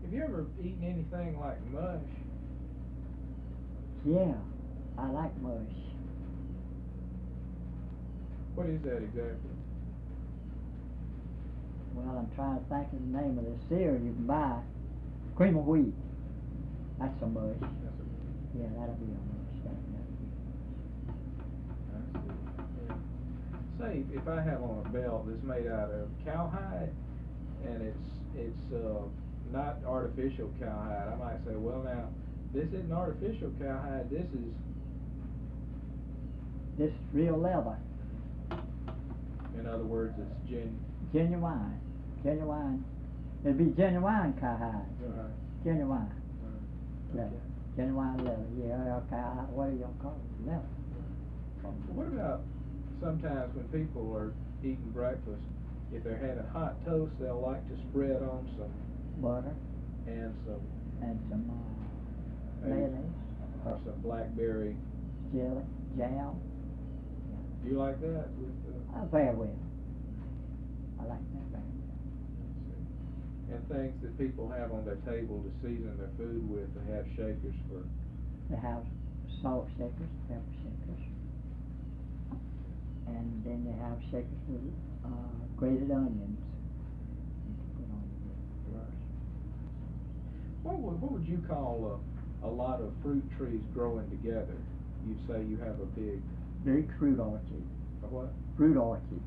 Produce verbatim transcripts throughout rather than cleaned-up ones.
Have you ever eaten anything like mush? Yeah, I like mush. What is that exactly? Well, I'm trying to think of the name of the cereal you can buy. Cream of wheat. That's a mush. That's a, Yeah, that'll be a mush. That'll be. I see. Yeah. Say if I have on a belt that's made out of cowhide, and it's it's uh, not artificial cowhide, I might say, well now, this isn't artificial cowhide. This is This is real leather. in other words, it's gen. Genuine. Genuine. It'd be genuine cowhide. Yeah. Right. Genuine. Right. Leather. Okay. Genuine leather. Yeah, cowhide. What do you call it? Leather. Well, what about sometimes when people are eating breakfast, if they're having hot toast, they'll like to spread on some Butter and some and some uh, maybe- mayonnaise. or some blackberry. Jelly. Jam. Do you like that with? Uh, Uh, very well. I like that very well. and things that people have on their table to season their food with, they have shakers for. They have salt shakers, pepper shakers, and then they have shakers with uh, grated onions. You can put on your Right. What would what would you call a, a lot of fruit trees growing together? You'd say you have a big. big fruit orchard. A what? Fruit orchard.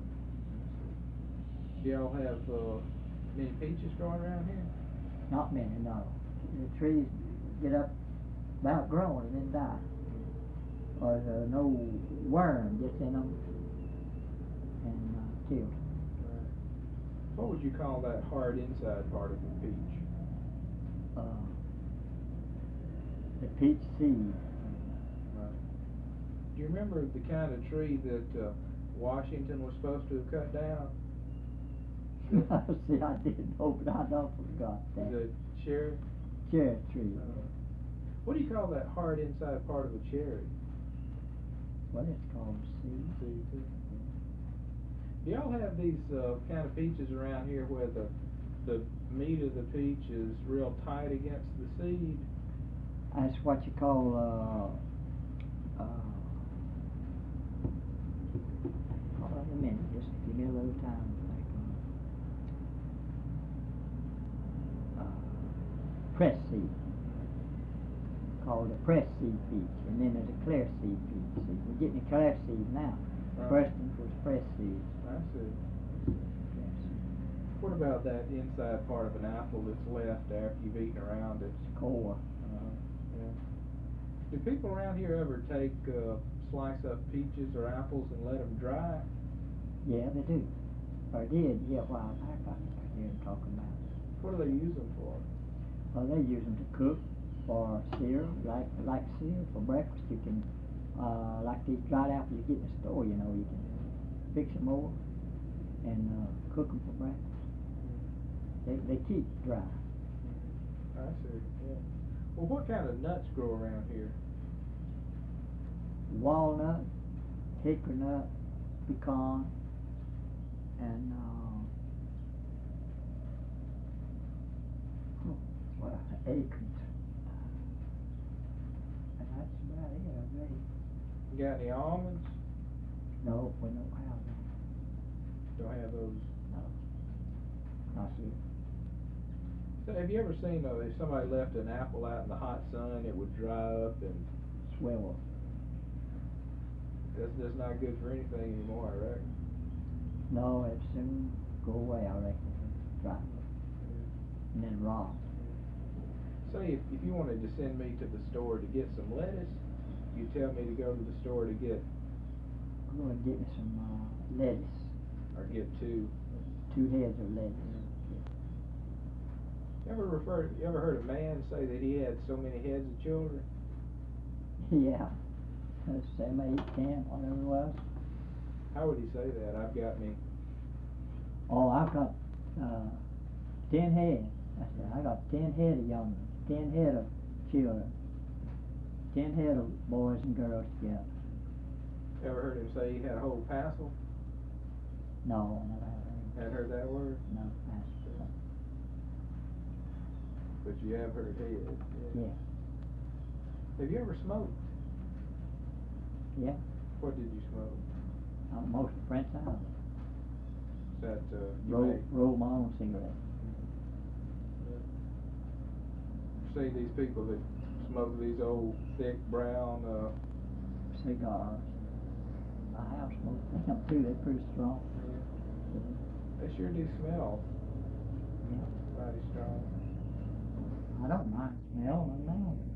Do y'all have uh, many peaches growing around here? Not many, no. The trees get up about grown and then die. Or uh, no worm gets in them and uh, kills them. Right. What would you call that hard inside part of the peach? Uh, the peach seed. Right. Do you remember the kind of tree that uh, Washington was supposed to have cut down? See, I didn't know, but I don't forgot that. The cherry? Cherry tree. Uh, what do you call that hard inside part of a cherry? What it's called, seed. Seed, too. Do y'all have these uh, kind of peaches around here where the the meat of the peach is real tight against the seed? That's what you call, uh, uh, hold on a minute, just give me a little time to think on it. Uh, press seed. Called a press seed peach, and then there's a clear seed peach. See, we're getting a clear seed now. Right. First one was press seed. I see. Clear seed. What about that inside part of an apple that's left after you've eaten around it? Core. Uh, yeah. Do people around here ever take uh, slice up peaches or apples and let them dry? Yeah, they do. Or did, yeah, a while back, I think I hear them talking about it. What do they use them for? Well, they use them to cook for cereal, like like cereal for breakfast. You can, uh, like these dried apples you get in the store, you know, you can fix them over and uh, cook them for breakfast. They they keep dry. I see. Yeah. Well, what kind of nuts grow around here? Walnut, hickory nut, pecan, and uh, oh, what acorns. And that's about it, I think. You got any almonds? No, we don't have them. Don't have those. No. Not here. So have you ever seen uh, if somebody left an apple out in the hot sun, it would dry up, and Swell up. that's just not good for anything anymore, I reckon. No, it soon go away, I reckon. Dry up. And then rot. Say if, if you wanted to send me to the store to get some lettuce, you tell me to go to the store to get I'm going to get me some uh, lettuce. or get two. Two heads of lettuce. You ever refer? You ever heard a man say that he had so many heads of children? Yeah. Uh, Seven, eight, ten, whatever it was. How would he say that? I've got me. Oh, I've got uh, ten head. That's it. I got ten head of young ones, ten head of children, ten head of boys and girls together. Ever heard him say he had a whole passel? No, I never have heard. Had heard that word? No, passel. but you have heard head. Yeah. Have you ever smoked? Yeah. What did you smoke? Uh, most of Prince Island. Is that, uh, you Roll, make- roll my own cigarette. See these people that smoke these old thick brown, uh, Cigars. I have smoked them too, they're pretty strong. they sure do smell Yeah. mighty strong. I don't mind smelling them now.